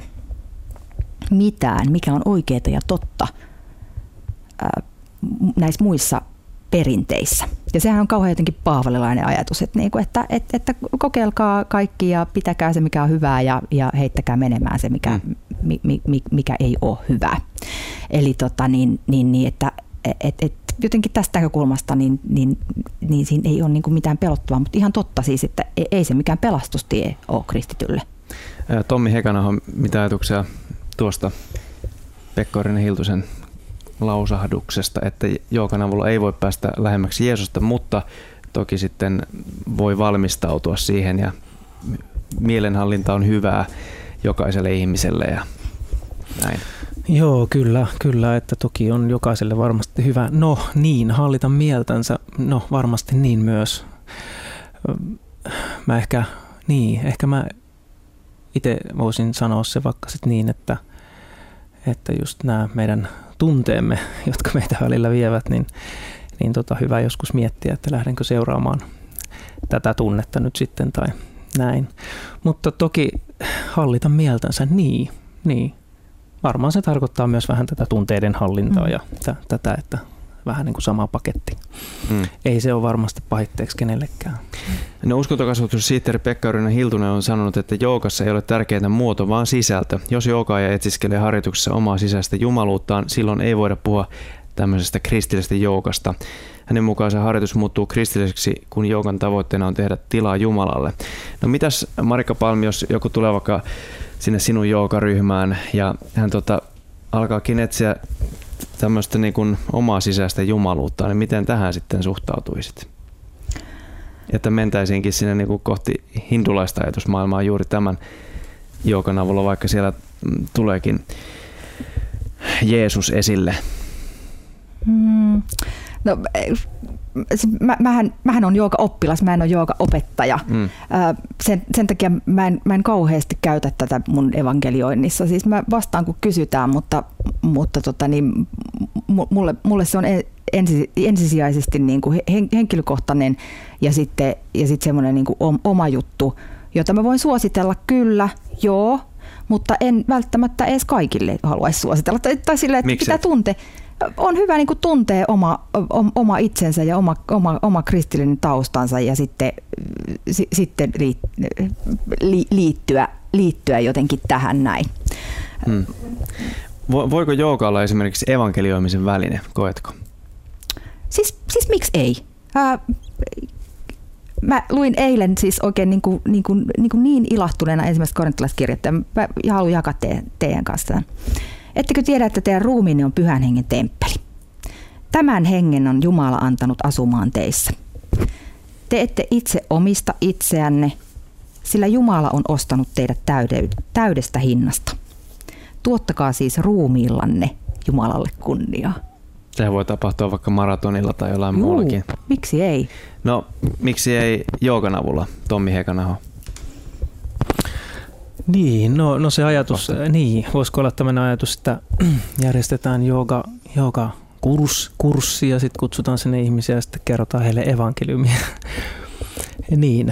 mitään, mikä on oikeaa ja totta ää, näissä muissa perinteissä. Ja sehän on kauhean jotenkin paavalilainen ajatus, että, niin kuin, että, että, että kokeilkaa kaikki ja pitäkää se, mikä on hyvää ja, ja heittäkää menemään se, mikä, mm. mi, mi, mikä ei ole hyvää. Eli tota, niin, niin, niin, että et, et, jotenkin tästä näkökulmasta niin, niin, niin siinä ei ole niin kuin mitään pelottavaa, mutta ihan totta siis, että ei se mikään pelastustie ole kristitylle. Tommi Hekanaho, mitä ajatuksia tuosta Pekka Yrjönä-Hiltusen lausahduksesta, että joogan avulla ei voi päästä lähemmäksi Jeesusta, mutta toki sitten voi valmistautua siihen ja mielenhallinta on hyvää jokaiselle ihmiselle ja näin. Joo, kyllä, kyllä, että toki on jokaiselle varmasti hyvä. No niin, hallita mieltänsä, no varmasti niin myös. Mä ehkä, niin, ehkä mä itse voisin sanoa se vaikka sit niin, että, että just nämä meidän tunteemme, jotka meitä välillä vievät, niin, niin tota, hyvä joskus miettiä, että lähdenkö seuraamaan tätä tunnetta nyt sitten tai näin. Mutta toki hallita mieltänsä, niin, niin. Varmaan se tarkoittaa myös vähän tätä tunteiden hallintaa mm. ja t- tätä, että vähän niin kuin sama paketti. Mm. Ei se ole varmasti pahitteeksi kenellekään. No, uskontokasvatussihteeri Pekka Yrjönä-Hiltunen on sanonut, että joogassa ei ole tärkeintä muoto, vaan sisältö. Jos joogaaja etsiskelee harjoituksessa omaa sisäistä jumaluuttaan, silloin ei voida puhua tämmöisestä kristillisestä joogasta. Hänen mukaansa harjoitus muuttuu kristilliseksi, kun joogan tavoitteena on tehdä tilaa Jumalalle. No mitäs Marika Palmi, jos joku tulee vaikka sinne sinun joogaryhmään ja hän tota, alkaakin etsiä tämmöistä niin kuin omaa sisäistä jumaluutta, niin miten tähän sitten suhtautuisit? Että mentäisiinkin sinne niin kuin kohti hindulaista ajatusmaailmaa juuri tämän joogan avulla, vaikka siellä tuleekin Jeesus esille? Mm, no, mä, mähän, mähän on joogaoppilas, mä en ole joogaopettaja. Mm. Sen, sen takia mä en, mä en kauheasti käytä tätä mun evankelioinnissa. Siis mä vastaan kun kysytään, mutta, mutta tota, niin, mulle, mulle se on ensi, ensisijaisesti niin kuin henkilökohtainen ja sitten, ja sitten semmoinen niin kuin oma juttu, jota mä voin suositella kyllä, joo, mutta en välttämättä edes kaikille haluaisi suositella. Tai, tai sille, että pitää tuntea. On hyvä niin kuin tuntee oma, oma itsensä ja oma, oma, oma kristillinen taustansa ja sitten, si, sitten liittyä, liittyä jotenkin tähän näin. Hmm. Voiko jooga olla esimerkiksi evankelioimisen väline, koetko? Siis, siis miksi ei? Ää, mä luin eilen siis oikein niin, kuin, niin, kuin, niin, kuin niin ilahtuneena ensimmäistä korintolaiskirjettä ja haluan jakaa teidän, teidän kanssa. Ettekö tiedä, että teidän ruumiinne on Pyhän Hengen temppeli? Tämän hengen on Jumala antanut asumaan teissä. Te ette itse omista itseänne, sillä Jumala on ostanut teidät täydestä hinnasta. Tuottakaa siis ruumiillanne Jumalalle kunniaa. Sehän voi tapahtua vaikka maratonilla tai jollain Juu, muullakin. Miksi ei? No, miksi ei joogan avulla, Tommi Hekanaho? Niin, no, no se ajatus, Vasta. niin, voisiko olla tämmöinen ajatus, että järjestetään jooga, jooga kurs, kurssi ja sitten kutsutaan sinne ihmisiä ja sitten kerrotaan heille evankeliumia. Niin.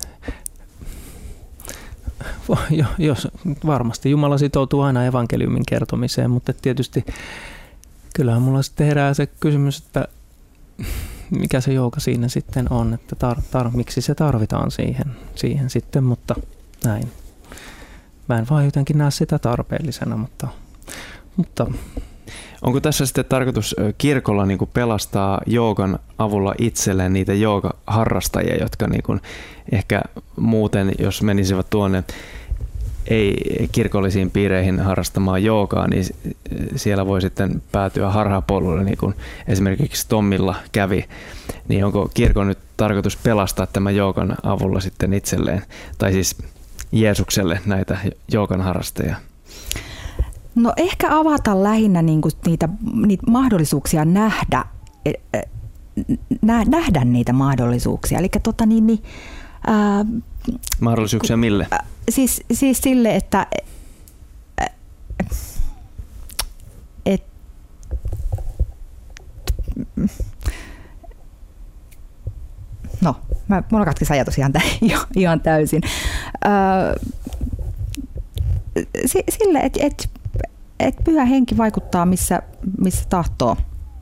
Jos, varmasti Jumala sitoutuu aina evankeliumin kertomiseen, mutta tietysti kyllähän mulla sitten herää se kysymys, että mikä se jooga siinä sitten on, että tar, tar, miksi se tarvitaan siihen, siihen sitten, mutta näin. Mä en vaan jotenkin näe sitä tarpeellisena, mutta, mutta onko tässä sitten tarkoitus kirkolla niin kuin pelastaa joogan avulla itselleen niitä joogaharrastajia, jotka niin kuin ehkä muuten, jos menisivät tuonne ei kirkollisiin piireihin harrastamaan joogaa, niin siellä voi sitten päätyä harhapolulle, niin kuin esimerkiksi Tommilla kävi. Niin onko kirkon nyt tarkoitus pelastaa tämän joogan avulla sitten itselleen, tai siis Jeesukselle näitä joogan harrastajia? No ehkä avata lähinnä niinku niitä, niitä mahdollisuuksia nähdä, nähdä niitä mahdollisuuksia. Eli tota niin, niin, ää, mahdollisuuksia mille? Siis, siis sille, että et, no, mä, mulla katkesi ajatus ihan, ihan täysin. Ää, sille, että et, et Pyhä Henki vaikuttaa missä, missä tahtoo.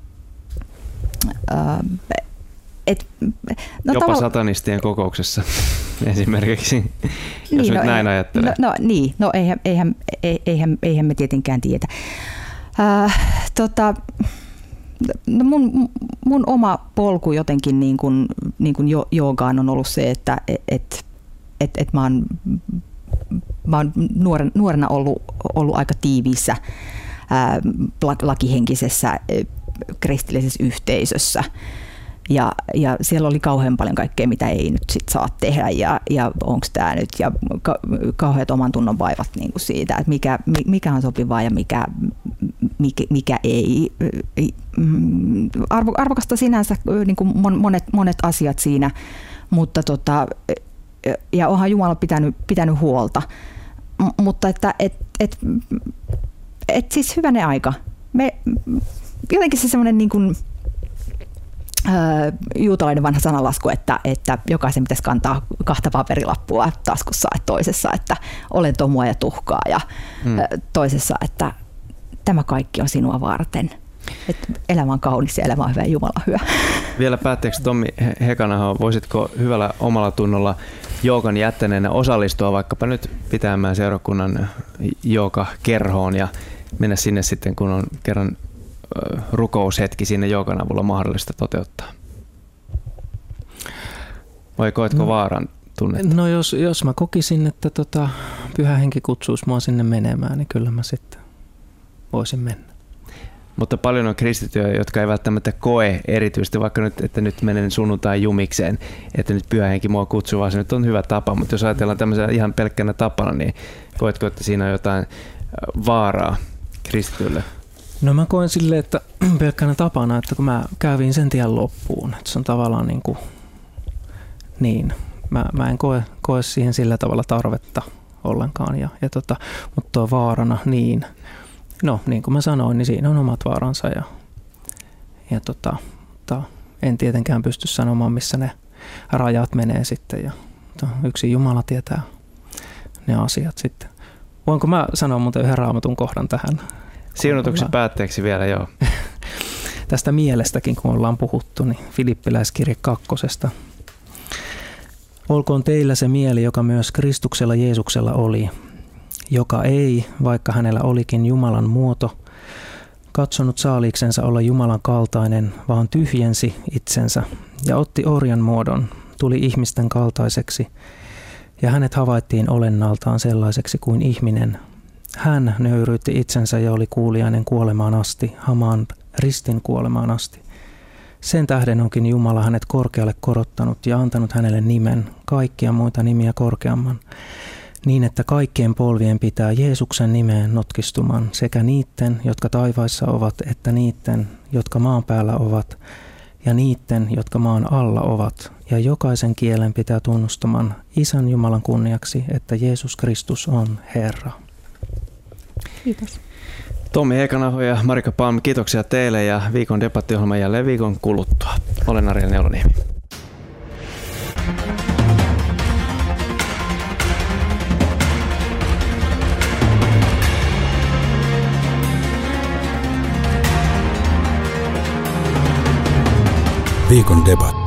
Ää, et, no, jopa talo- satanistien kokouksessa esimerkiksi, jos niin, nyt no, näin ajattelee. No, no niin, no eihän, eihän, eihän, eihän me tietenkään tiedä. Äh, tota, no mun, mun oma polku jotenkin niin kuin, niin kuin joogaan on ollut se, että et, et, et mä oon, mä oon nuorena, nuorena ollut, ollut aika tiiviissä ää, lakihenkisessä ää, kristillisessä yhteisössä. Ja, ja siellä oli kauhean paljon kaikkea, mitä ei nyt sit saa tehdä ja, ja onko tämä nyt ja ka, kauheat oman tunnon vaivat niin kuin siitä, että mikä, mikä on sopivaa ja mikä, mikä, mikä ei. Arvo, arvokasta sinänsä niin kuin monet, monet asiat siinä, mutta tota, ja onhan Jumala pitänyt, pitänyt huolta, M- mutta että et, et, et siis hyvänen aika. Me, jotenkin se semmoinen niin kuin juutalainen vanha sanalasku, että, että jokaisen pitäisi kantaa kahta paperilappua taskussa, että toisessa, että olen tomua ja tuhkaa ja hmm. toisessa, että tämä kaikki on sinua varten. Että elämä on kaunis ja elämä on hyvä ja Jumala on hyvä. Vielä päätteeksi Tommi Hekanaho, voisitko hyvällä omalla tunnolla joogan jättäneenä osallistua vaikkapa nyt pitämään seurakunnan joogakerhoon ja mennä sinne sitten, kun on kerran rukoushetki sinne joogan avulla mahdollista toteuttaa? Vai koetko no, vaaran tunnetta? No jos, jos mä kokisin, että tota, Pyhä Henki kutsuisi mua sinne menemään, niin kyllä mä sitten voisin mennä. mutta paljon on kristittyjä, jotka ei välttämättä koe erityisesti, vaikka nyt, että nyt menen sunnuntai jumikseen, että nyt pyhä henki mua kutsuu, vaan se nyt on hyvä tapa, mutta jos ajatellaan tämmöisenä ihan pelkkänä tapana, niin koetko, että siinä on jotain vaaraa kristitylle? No mä koen silleen, että pelkkänä tapana, että kun mä kävin sen tien loppuun, että se on tavallaan niin kuin, niin, mä, mä en koe, koe siihen sillä tavalla tarvetta ollenkaan, ja, ja tota, mutta tuo vaarana, niin, no niin kuin mä sanoin, niin siinä on omat vaaransa, ja, ja tota, mutta en tietenkään pysty sanomaan, missä ne rajat menee sitten, ja yksin Jumala tietää ne asiat sitten. Voinko mä sanoa muuten yhden Raamatun kohdan tähän? Siunatuksen päätteeksi vielä, joo. Tästä mielestäkin, kun ollaan puhuttu, niin Filippiläiskirje kakkosesta. Olkoon teillä se mieli, joka myös Kristuksella Jeesuksella oli, joka ei, vaikka hänellä olikin Jumalan muoto, katsonut saaliiksensa olla Jumalan kaltainen, vaan tyhjensi itsensä ja otti orjan muodon, tuli ihmisten kaltaiseksi, ja hänet havaittiin olennaltaan sellaiseksi kuin ihminen. Hän nöyryytti itsensä ja oli kuuliainen kuolemaan asti, hamaan ristin kuolemaan asti. Sen tähden onkin Jumala hänet korkealle korottanut ja antanut hänelle nimen, kaikkia muita nimiä korkeamman, niin että kaikkien polvien pitää Jeesuksen nimeen notkistuman, sekä niitten, jotka taivaissa ovat, että niitten, jotka maan päällä ovat, ja niitten, jotka maan alla ovat, ja jokaisen kielen pitää tunnustaman Isän Jumalan kunniaksi, että Jeesus Kristus on Herra. Kiitos. Tommi Heikkanaho ja Marika Palm, kiitoksia teille, ja viikon debattiohjelma jälleen viikon kuluttua. Olen Ariel Neuloniemi. Viikon debatti.